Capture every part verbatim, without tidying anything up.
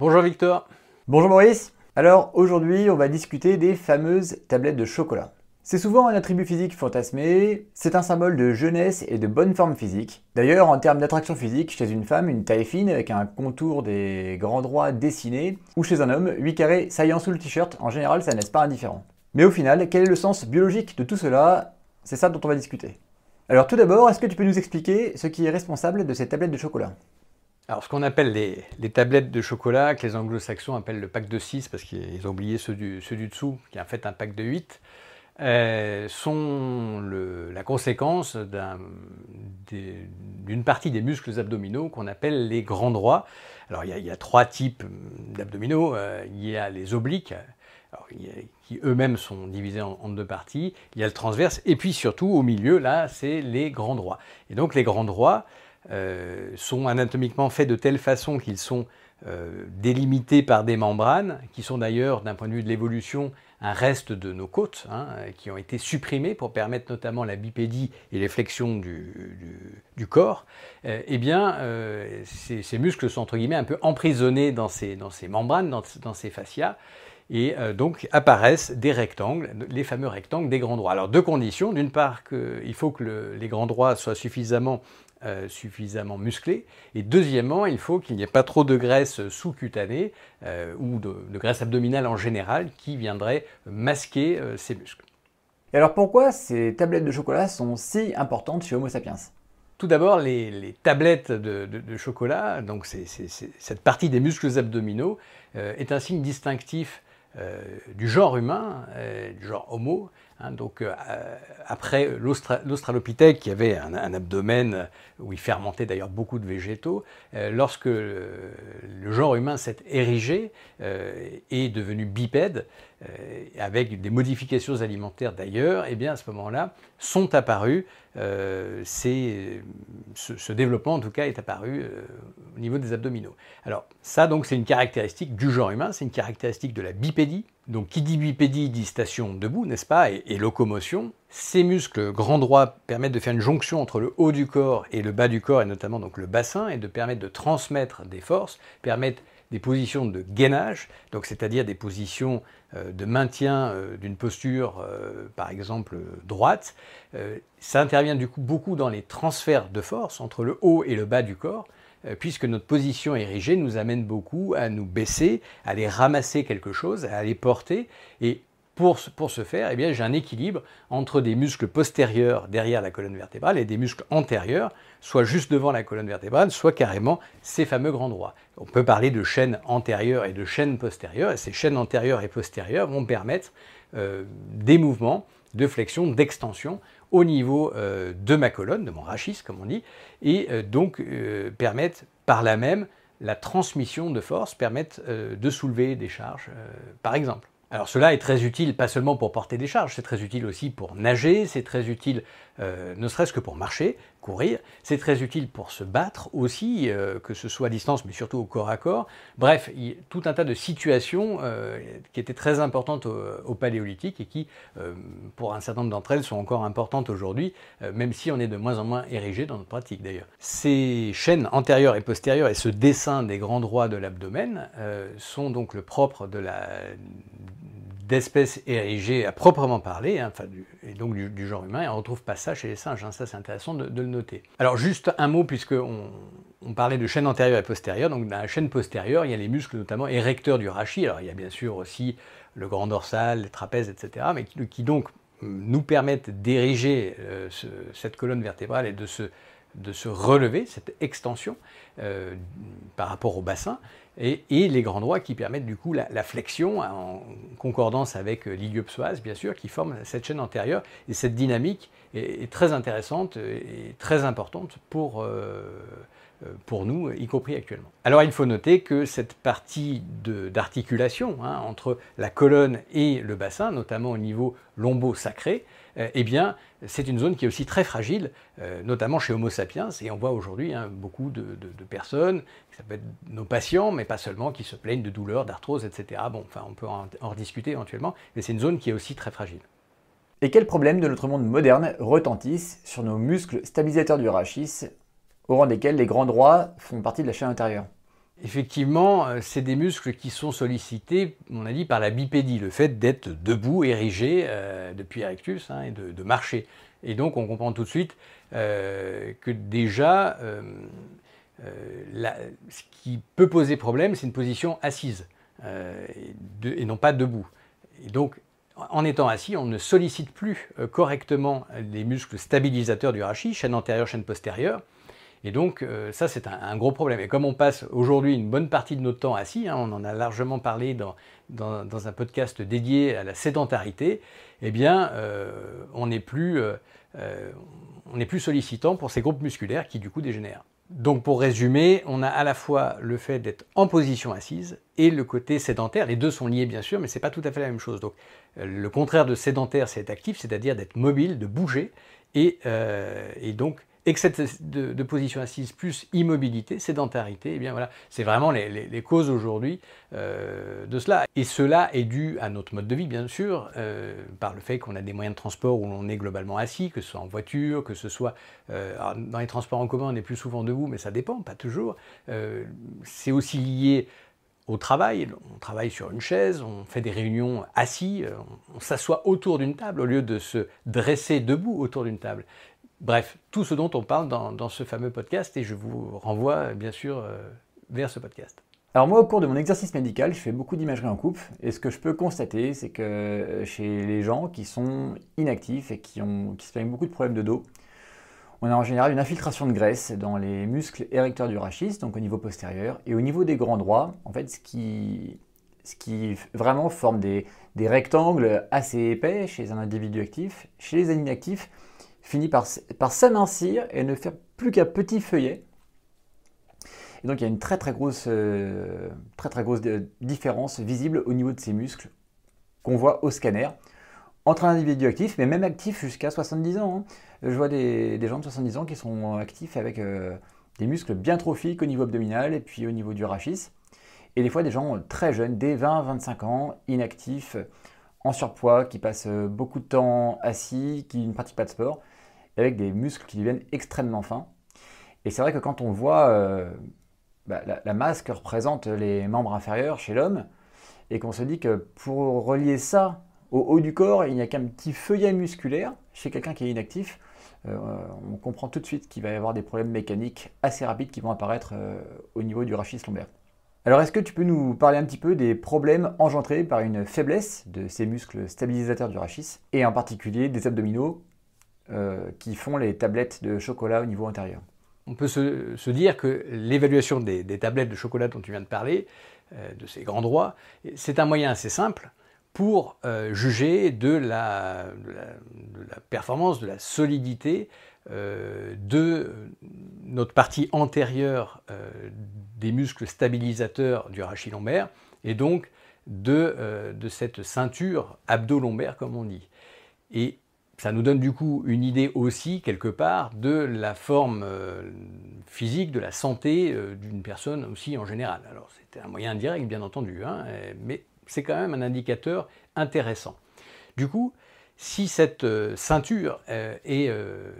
Bonjour Victor. Bonjour Maurice. Alors aujourd'hui on va discuter des fameuses tablettes de chocolat. C'est souvent un attribut physique fantasmé, c'est un symbole de jeunesse et de bonne forme physique. D'ailleurs en termes d'attraction physique, chez une femme, une taille fine avec un contour des grands droits dessinés, ou chez un homme, huit carrés saillant sous le t-shirt, en général ça ne laisse pas indifférent. Mais au final, quel est le sens biologique de tout cela? C'est ça dont on va discuter. Alors tout d'abord, est-ce que tu peux nous expliquer ce qui est responsable de ces tablettes de chocolat? Alors ce qu'on appelle les, les tablettes de chocolat, que les anglo-saxons appellent le pack de six, parce qu'ils ont oublié ceux du, ceux du dessous, qui est en fait un pack de huit, euh, sont le, la conséquence d'une partie des muscles abdominaux qu'on appelle les grands droits. Alors il y a, il y a trois types d'abdominaux. Euh, il y a les obliques, alors, il y a, qui eux-mêmes sont divisés en, en deux parties. Il y a le transverse, et puis surtout au milieu, là, c'est les grands droits. Et donc les grands droits Euh, sont anatomiquement faits de telle façon qu'ils sont euh, délimités par des membranes, qui sont d'ailleurs, d'un point de vue de l'évolution, un reste de nos côtes, hein, qui ont été supprimées pour permettre notamment la bipédie et les flexions du, du, du corps. Euh, eh bien, euh, ces, ces muscles sont entre guillemets un peu emprisonnés dans ces, dans ces membranes, dans, dans ces fascias, et euh, donc apparaissent des rectangles, les fameux rectangles des grands droits. Alors deux conditions, d'une part il faut que le, les grands droits soient suffisamment Euh, suffisamment musclé, et deuxièmement, il faut qu'il n'y ait pas trop de graisse sous-cutanée euh, ou de, de graisse abdominale en général qui viendrait masquer euh, ces muscles. Et alors pourquoi ces tablettes de chocolat sont si importantes chez Homo sapiens? Tout d'abord, les, les tablettes de, de, de chocolat, donc c'est, c'est, c'est, cette partie des muscles abdominaux, euh, est un signe distinctif euh, du genre humain, euh, du genre Homo. Hein, donc euh, après l'Australopithèque, qui avait un, un abdomen où il fermentait d'ailleurs beaucoup de végétaux, euh, lorsque le, le genre humain s'est érigé euh, et est devenu bipède, euh, avec des modifications alimentaires d'ailleurs, et eh bien à ce moment-là sont apparus, euh, ces, ce, ce développement en tout cas est apparu euh, au niveau des abdominaux. Alors ça donc c'est une caractéristique du genre humain, c'est une caractéristique de la bipédie. Donc qui dit bipédie dit station debout, n'est-ce pas, et, et locomotion. Ces muscles grands droits permettent de faire une jonction entre le haut du corps et le bas du corps, et notamment donc le bassin, et de permettre de transmettre des forces, permettent des positions de gainage, donc c'est-à-dire des positions euh, de maintien euh, d'une posture, euh, par exemple droite. Euh, ça intervient du coup beaucoup dans les transferts de force entre le haut et le bas du corps, puisque notre position érigée nous amène beaucoup à nous baisser, à aller ramasser quelque chose, à aller porter. Et pour, pour ce faire, eh bien, j'ai un équilibre entre des muscles postérieurs derrière la colonne vertébrale et des muscles antérieurs, soit juste devant la colonne vertébrale, soit carrément ces fameux grands droits. On peut parler de chaînes antérieures et de chaînes postérieures, et ces chaînes antérieures et postérieures vont permettre euh, des mouvements de flexion, d'extension au niveau euh, de ma colonne, de mon rachis comme on dit, et euh, donc euh, permettent par là même la transmission de force, permettent euh, de soulever des charges euh, par exemple. Alors cela est très utile pas seulement pour porter des charges, c'est très utile aussi pour nager, c'est très utile euh, ne serait-ce que pour marcher, courir, c'est très utile pour se battre aussi, euh, que ce soit à distance mais surtout au corps à corps. Bref, il y a tout un tas de situations euh, qui étaient très importantes au, au paléolithique et qui, euh, pour un certain nombre d'entre elles, sont encore importantes aujourd'hui, euh, même si on est de moins en moins érigé dans notre pratique d'ailleurs. Ces chaînes antérieures et postérieures et ce dessin des grands droits de l'abdomen euh, sont donc le propre de la d'espèces érigées à proprement parler, hein, enfin, du, et donc du, du genre humain, et on ne retrouve pas ça chez les singes, hein, ça c'est intéressant de, de le noter. Alors juste un mot, puisqu'on on parlait de chaîne antérieure et postérieure, donc dans la chaîne postérieure, il y a les muscles notamment érecteurs du rachis, alors il y a bien sûr aussi le grand dorsal, les trapèzes, et cetera, mais qui, qui donc nous permettent d'ériger euh, ce, cette colonne vertébrale et de se, de se relever, cette extension euh, par rapport au bassin, Et, et les grands droits qui permettent du coup la, la flexion en concordance avec l'iliopsoas bien sûr qui forme cette chaîne antérieure, et cette dynamique est, est très intéressante et très importante pour, euh, pour nous, y compris actuellement. Alors il faut noter que cette partie d'articulation hein, entre la colonne et le bassin, notamment au niveau lombo-sacré, euh, eh bien c'est une zone qui est aussi très fragile, euh, notamment chez Homo sapiens, et on voit aujourd'hui hein, beaucoup de, de, de personnes, ça peut être nos patients, mais pas seulement, qui se plaignent de douleurs, d'arthrose, et cetera. Bon, enfin, on peut en, en rediscuter éventuellement, mais c'est une zone qui est aussi très fragile. Et quels problèmes de notre monde moderne retentissent sur nos muscles stabilisateurs du rachis, au rang desquels les grands droits font partie de la chaîne intérieure? Effectivement, c'est des muscles qui sont sollicités, on a dit, par la bipédie, le fait d'être debout, érigé, euh, depuis erectus, hein, et de, de marcher. Et donc on comprend tout de suite euh, que déjà, euh, euh, la, ce qui peut poser problème, c'est une position assise, euh, et, de, et non pas debout. Et donc, en étant assis, on ne sollicite plus euh, correctement les muscles stabilisateurs du rachis, chaîne antérieure, chaîne postérieure. Et donc, euh, ça, c'est un, un gros problème. Et comme on passe aujourd'hui une bonne partie de notre temps assis, hein, on en a largement parlé dans, dans, dans un podcast dédié à la sédentarité, eh bien, euh, on n'est plus, euh, on n'est plus sollicitant pour ces groupes musculaires qui, du coup, dégénèrent. Donc, pour résumer, on a à la fois le fait d'être en position assise et le côté sédentaire. Les deux sont liés, bien sûr, mais ce n'est pas tout à fait la même chose. Donc, euh, le contraire de sédentaire, c'est être actif, c'est-à-dire d'être mobile, de bouger, et, euh, et donc, excès de, de position assise plus immobilité, sédentarité, eh bien voilà, c'est vraiment les, les, les causes aujourd'hui euh, de cela. Et cela est dû à notre mode de vie, bien sûr, euh, par le fait qu'on a des moyens de transport où l'on est globalement assis, que ce soit en voiture, que ce soit euh, dans les transports en commun, on est plus souvent debout, mais ça dépend, pas toujours. Euh, c'est aussi lié au travail, on travaille sur une chaise, on fait des réunions assis, on, on s'assoit autour d'une table au lieu de se dresser debout autour d'une table. Bref, tout ce dont on parle dans, dans ce fameux podcast, et je vous renvoie bien sûr euh, vers ce podcast. Alors moi, au cours de mon exercice médical, je fais beaucoup d'imagerie en coupe, et ce que je peux constater, c'est que chez les gens qui sont inactifs et qui, ont, qui se plaignent beaucoup de problèmes de dos, on a en général une infiltration de graisse dans les muscles érecteurs du rachis, donc au niveau postérieur, et au niveau des grands droits, en fait, ce qui, ce qui vraiment forme des, des rectangles assez épais chez un individu actif. Chez les inactifs, finit par, par s'amincir et ne faire plus qu'un petit feuillet. Et donc il y a une très très grosse, euh, très, très grosse différence visible au niveau de ces muscles qu'on voit au scanner entre un individu actif, mais même actif jusqu'à soixante-dix ans. Hein. Je vois des, des gens de soixante-dix ans qui sont actifs avec euh, des muscles bien trophiques au niveau abdominal et puis au niveau du rachis. Et des fois des gens très jeunes, dès vingt à vingt-cinq ans, inactifs, en surpoids, qui passent beaucoup de temps assis, qui ne pratiquent pas de sport, avec des muscles qui deviennent extrêmement fins. Et c'est vrai que quand on voit euh, bah, la, la masse que représentent les membres inférieurs chez l'homme, et qu'on se dit que pour relier ça au haut du corps, il n'y a qu'un petit feuillet musculaire chez quelqu'un qui est inactif, euh, on comprend tout de suite qu'il va y avoir des problèmes mécaniques assez rapides qui vont apparaître euh, au niveau du rachis lombaire. Alors est-ce que tu peux nous parler un petit peu des problèmes engendrés par une faiblesse de ces muscles stabilisateurs du rachis, et en particulier des abdominaux euh, qui font les tablettes de chocolat au niveau antérieur? On peut se, se dire que l'évaluation des, des tablettes de chocolat dont tu viens de parler, euh, de ces grands droits, c'est un moyen assez simple pour euh, juger de la, de, la, de la performance, de la solidité euh, de notre partie antérieure euh, des muscles stabilisateurs du rachis lombaire, et donc de, euh, de cette ceinture abdo-lombaire, comme on dit. Et ça nous donne du coup une idée aussi, quelque part, de la forme euh, physique, de la santé euh, d'une personne aussi en général. Alors c'était un moyen indirect, bien entendu, hein, mais c'est quand même un indicateur intéressant. Du coup, si cette euh, ceinture euh, est, euh,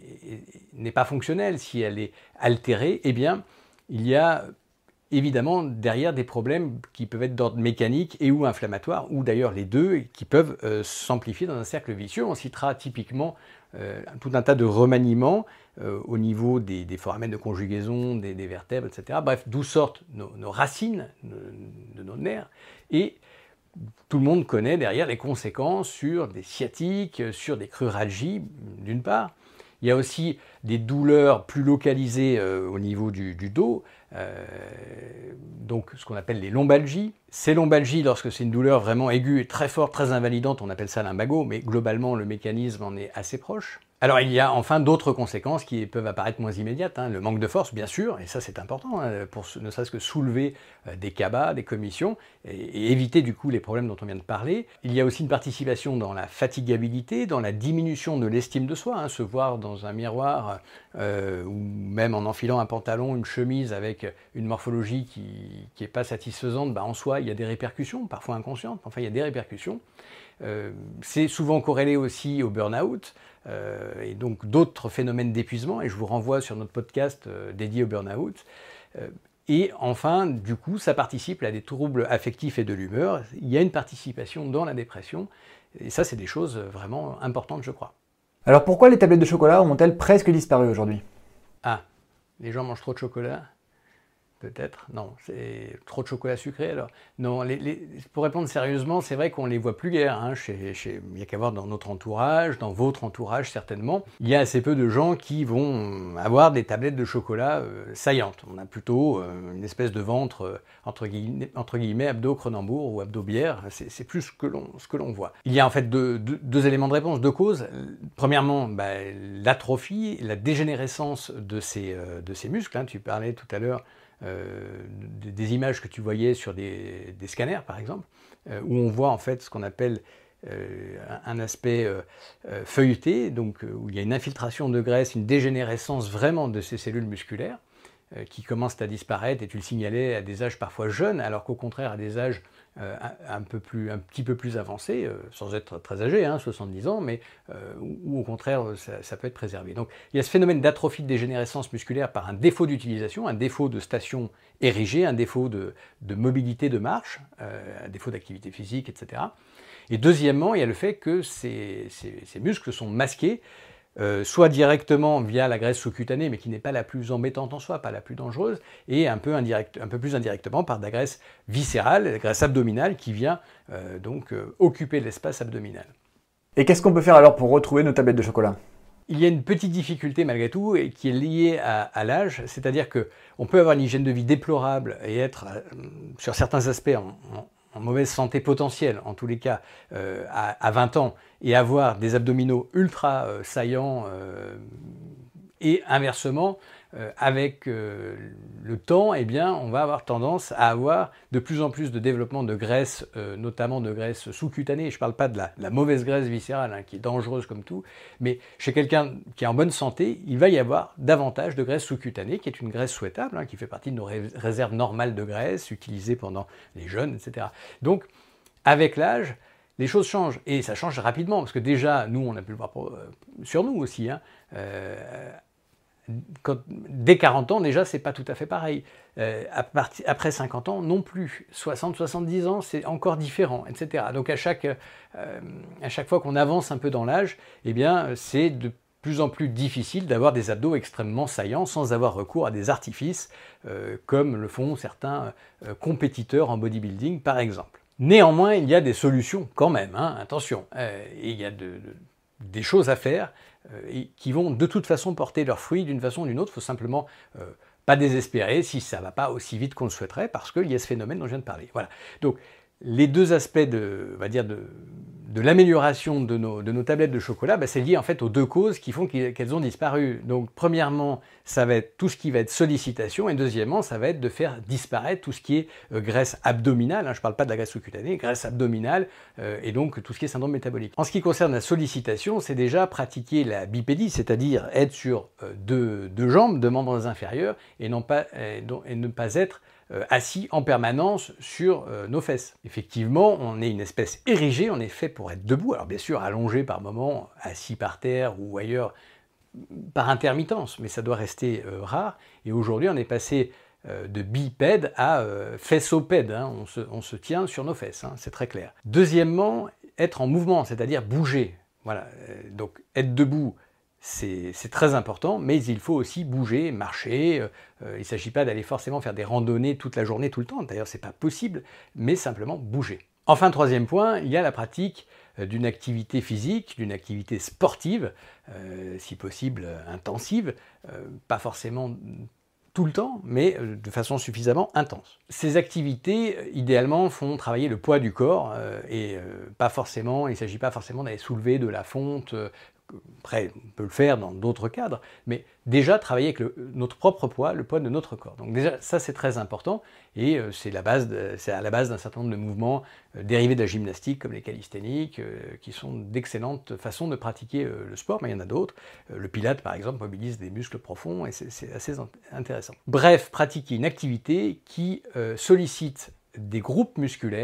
n'est pas fonctionnelle, si elle est altérée, eh bien, il y a évidemment derrière des problèmes qui peuvent être d'ordre mécanique et ou inflammatoire, ou d'ailleurs les deux, qui peuvent euh, s'amplifier dans un cercle vicieux. On citera typiquement euh, tout un tas de remaniements euh, au niveau des, des foramènes de conjugaison, des, des vertèbres, et cetera. Bref, d'où sortent nos, nos racines de, de nos nerfs, et tout le monde connaît derrière les conséquences sur des sciatiques, sur des cruralgies, d'une part. Il y a aussi des douleurs plus localisées euh, au niveau du, du dos, euh, donc ce qu'on appelle les lombalgies. Ces lombalgies, lorsque c'est une douleur vraiment aiguë et très forte, très invalidante, on appelle ça lumbago, mais globalement le mécanisme en est assez proche. Alors il y a enfin d'autres conséquences qui peuvent apparaître moins immédiates, hein. Le manque de force bien sûr, et ça c'est important, hein, pour ne serait-ce que soulever euh, des cabas, des commissions, et, et éviter du coup les problèmes dont on vient de parler. Il y a aussi une participation dans la fatigabilité, dans la diminution de l'estime de soi, hein, se voir dans un miroir, euh, ou même en enfilant un pantalon, une chemise avec une morphologie qui n'est pas satisfaisante, bah, en soi il y a des répercussions, parfois inconscientes, enfin il y a des répercussions. Euh, c'est souvent corrélé aussi au burn-out, euh, et donc d'autres phénomènes d'épuisement, et je vous renvoie sur notre podcast euh, dédié au burn-out. Euh, Et enfin, du coup, ça participe à des troubles affectifs et de l'humeur. Il y a une participation dans la dépression. Et ça, c'est des choses vraiment importantes, je crois. Alors pourquoi les tablettes de chocolat ont-elles presque disparu aujourd'hui? Ah, les gens mangent trop de chocolat? Peut-être, non, c'est trop de chocolat sucré alors. Non, les, les, pour répondre sérieusement, c'est vrai qu'on ne les voit plus guère. Hein, chez, chez, il n'y a qu'à voir dans notre entourage, dans votre entourage certainement. Il y a assez peu de gens qui vont avoir des tablettes de chocolat euh, saillantes. On a plutôt euh, une espèce de ventre, euh, entre, guillemets, entre guillemets, abdo-Cronenbourg ou abdo-bière. C'est plus ce que l'on voit. Il y a en fait deux, deux, deux éléments de réponse, deux causes. Premièrement, bah, l'atrophie, la dégénérescence de ces, euh, de ces muscles. Hein, tu parlais tout à l'heure Euh, des images que tu voyais sur des, des scanners, par exemple, euh, où on voit en fait ce qu'on appelle euh, un aspect euh, euh, feuilleté, donc euh, où il y a une infiltration de graisse, une dégénérescence vraiment de ces cellules musculaires euh, qui commencent à disparaître, et tu le signalais à des âges parfois jeunes, alors qu'au contraire à des âges euh, un, un, peu plus, un petit peu plus avancés, euh, sans être très âgés, hein, soixante-dix ans, mais euh, ou au contraire ça, ça peut être préservé. Donc il y a ce phénomène d'atrophie de dégénérescence musculaire par un défaut d'utilisation, un défaut de station érigée, un défaut de, de mobilité de marche, euh, un défaut d'activité physique, et cetera. Et deuxièmement, il y a le fait que ces, ces, ces muscles sont masqués, Euh, soit directement via la graisse sous-cutanée, mais qui n'est pas la plus embêtante en soi, pas la plus dangereuse, et un peu, indirect, un peu plus indirectement par de la graisse viscérale, la graisse abdominale, qui vient euh, donc euh, occuper l'espace abdominal. Et qu'est-ce qu'on peut faire alors pour retrouver nos tablettes de chocolat? Il y a une petite difficulté malgré tout, et qui est liée à, à l'âge, c'est-à-dire qu'on peut avoir une hygiène de vie déplorable et être, euh, sur certains aspects, en, en en mauvaise santé potentielle, en tous les cas, euh, à, à vingt ans, et avoir des abdominaux ultra euh, saillants, euh, et inversement, euh, avec euh, le temps, eh bien, on va avoir tendance à avoir de plus en plus de développement de graisse, euh, notamment de graisse sous-cutanée. Je ne parle pas de la, la mauvaise graisse viscérale, hein, qui est dangereuse comme tout, mais chez quelqu'un qui est en bonne santé, il va y avoir davantage de graisse sous-cutanée, qui est une graisse souhaitable, hein, qui fait partie de nos ré réserves normales de graisse, utilisées pendant les jeûnes, et cetera. Donc, avec l'âge, les choses changent, et ça change rapidement, parce que déjà, nous, on a pu le voir pour, euh, sur nous aussi, hein, euh, Quand, dès quarante ans, déjà, c'est pas tout à fait pareil. Euh, à partir, après cinquante ans, non plus. soixante, soixante-dix ans, c'est encore différent, et cetera. Donc à chaque, euh, à chaque fois qu'on avance un peu dans l'âge, eh bien, c'est de plus en plus difficile d'avoir des abdos extrêmement saillants sans avoir recours à des artifices, euh, comme le font certains euh, compétiteurs en bodybuilding, par exemple. Néanmoins, il y a des solutions quand même, hein, attention. Euh, et il y a de, de, des choses à faire, et qui vont de toute façon porter leurs fruits d'une façon ou d'une autre. Il faut simplement euh, pas désespérer si ça ne va pas aussi vite qu'on le souhaiterait, parce qu'il y a ce phénomène dont je viens de parler. Voilà. Donc, les deux aspects de, on va dire de, de l'amélioration de nos, de nos tablettes de chocolat, bah, c'est lié en fait aux deux causes qui font qu'elles ont disparu. Donc, premièrement, ça va être tout ce qui va être sollicitation, et deuxièmement, ça va être de faire disparaître tout ce qui est euh, graisse abdominale, hein, je ne parle pas de la graisse sous-cutanée, graisse abdominale, euh, et donc tout ce qui est syndrome métabolique. En ce qui concerne la sollicitation, c'est déjà pratiquer la bipédie, c'est-à-dire être sur euh, deux, deux jambes, deux membres inférieurs, et, non pas, et, et ne pas être euh, assis en permanence sur euh, nos fesses. Effectivement, on est une espèce érigée, on est fait pour être debout, alors bien sûr allongé par moments, assis par terre ou ailleurs, par intermittence, mais ça doit rester euh, rare. Et aujourd'hui, on est passé euh, de bipède à euh, fessopède. Hein. On, se, on se tient sur nos fesses, hein, c'est très clair. Deuxièmement, être en mouvement, c'est-à-dire bouger. Voilà. Donc, être debout, c'est très important, mais il faut aussi bouger, marcher. Euh, il ne s'agit pas d'aller forcément faire des randonnées toute la journée, tout le temps. D'ailleurs, ce n'est pas possible, mais simplement bouger. Enfin, troisième point, il y a la pratique d'une activité physique, d'une activité sportive, euh, si possible intensive, euh, pas forcément tout le temps, mais de façon suffisamment intense. Ces activités, idéalement, font travailler le poids du corps, euh, et euh, pas forcément, il ne s'agit pas forcément d'aller soulever de la fonte. Euh, Après, on peut le faire dans d'autres cadres, mais déjà travailler avec le, notre propre poids, le poids de notre corps. Donc déjà, ça c'est très important, et euh, c'est à la base d'un certain nombre de mouvements euh, dérivés de la gymnastique, comme les calisthéniques, euh, qui sont d'excellentes façons de pratiquer euh, le sport, mais il y en a d'autres. Euh, le pilate, par exemple, mobilise des muscles profonds, et c'est assez intéressant. Bref, pratiquer une activité qui euh, sollicite des groupes musculaires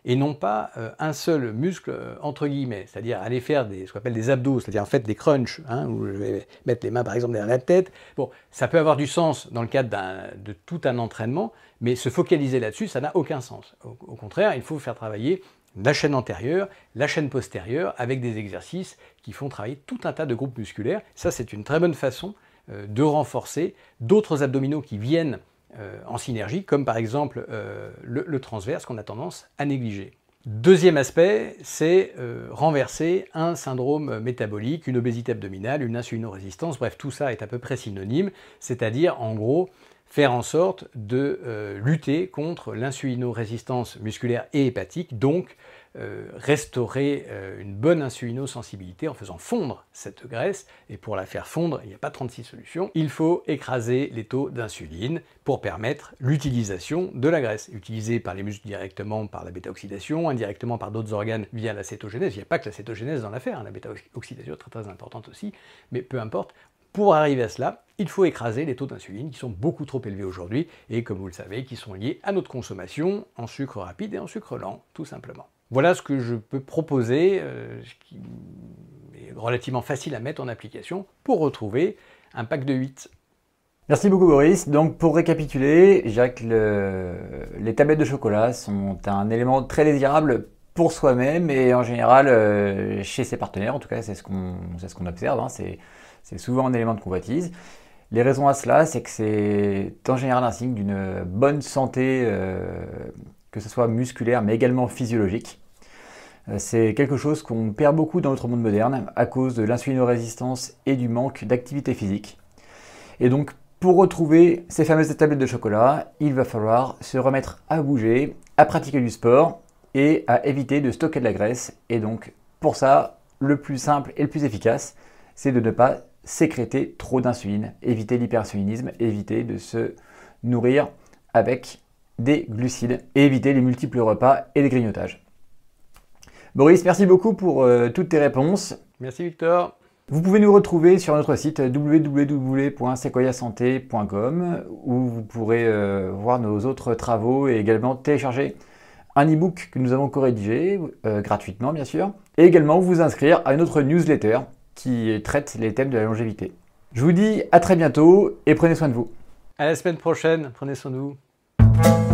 et non pas euh, un seul muscle euh, entre guillemets, c'est-à-dire aller faire des, ce qu'on appelle des abdos, c'est-à-dire en fait des crunchs, hein, où je vais mettre les mains par exemple derrière la tête. Bon, ça peut avoir du sens dans le cadre de tout un entraînement, mais se focaliser là-dessus, ça n'a aucun sens. Au, au contraire, il faut faire travailler la chaîne antérieure, la chaîne postérieure, avec des exercices qui font travailler tout un tas de groupes musculaires. Ça, c'est une très bonne façon euh, de renforcer d'autres abdominaux qui viennent euh, en synergie, comme par exemple euh, le, le transverse qu'on a tendance à négliger. Deuxième aspect, c'est euh, renverser un syndrome métabolique, une obésité abdominale, une insulinorésistance, bref, tout ça est à peu près synonyme, c'est-à-dire en gros faire en sorte de euh, lutter contre l'insulinorésistance musculaire et hépatique, donc euh, restaurer euh, une bonne insulinosensibilité en faisant fondre cette graisse. Et pour la faire fondre, il n'y a pas trente-six solutions, il faut écraser les taux d'insuline pour permettre l'utilisation de la graisse, utilisée par les muscles directement par la bêta-oxydation, indirectement par d'autres organes via la cétogénèse. Il n'y a pas que la cétogénèse dans l'affaire, hein, la bêta-oxydation est très très importante aussi, mais peu importe. Pour arriver à cela, il faut écraser les taux d'insuline qui sont beaucoup trop élevés aujourd'hui et comme vous le savez, qui sont liés à notre consommation en sucre rapide et en sucre lent, tout simplement. Voilà ce que je peux proposer, euh, qui est relativement facile à mettre en application pour retrouver un pack de huit. Merci beaucoup Boris. Donc pour récapituler, Jacques, le... les tablettes de chocolat sont un élément très désirable pour soi-même et en général euh, chez ses partenaires, en tout cas c'est ce qu'on c'est ce qu'on observe, hein, c'est C'est souvent un élément de convoitise. Les raisons à cela, c'est que c'est en général un signe d'une bonne santé, euh, que ce soit musculaire, mais également physiologique. Euh, c'est quelque chose qu'on perd beaucoup dans notre monde moderne à cause de l'insulinorésistance et du manque d'activité physique. Et donc, pour retrouver ces fameuses tablettes de chocolat, il va falloir se remettre à bouger, à pratiquer du sport et à éviter de stocker de la graisse. Et donc, pour ça, le plus simple et le plus efficace, c'est de ne pas sécréter trop d'insuline, éviter l'hyperinsulinisme, éviter de se nourrir avec des glucides et éviter les multiples repas et les grignotages. Boris, merci beaucoup pour euh, toutes tes réponses. Merci Victor. Vous pouvez nous retrouver sur notre site w w w point sequoia santé point com où vous pourrez euh, voir nos autres travaux et également télécharger un e-book que nous avons co-rédigé, euh, gratuitement bien sûr, et également vous inscrire à notre newsletter qui traite les thèmes de la longévité. Je vous dis à très bientôt et prenez soin de vous. À la semaine prochaine, prenez soin de vous.